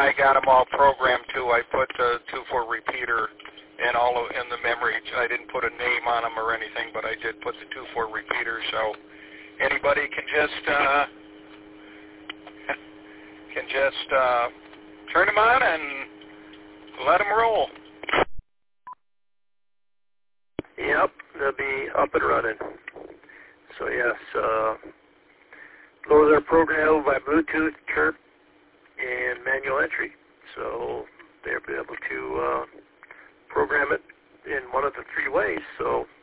I got them all programmed too. I put the 2-4 repeater and in the memory. I didn't put a name on them or anything, but I did put the 2-4 repeater, so anybody can just turn them on and let them roll. Yep, they'll be up and running. So yes, those are programmable by Bluetooth, chirp, and manual entry. So they'll be able to program it in one of the 3 ways. So